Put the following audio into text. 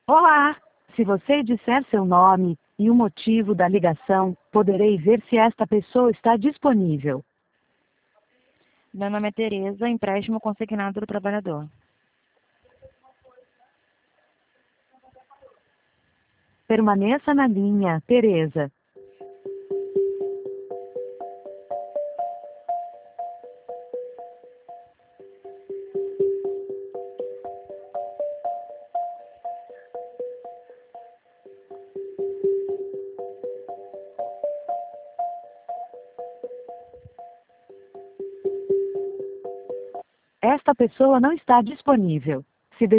Olá! Se você disser seu nome e o motivo da ligação, poderei ver se esta pessoa está disponível. Meu nome é Tereza, empréstimo consignado do trabalhador. Permaneça na linha, Tereza. Esta pessoa não está disponível.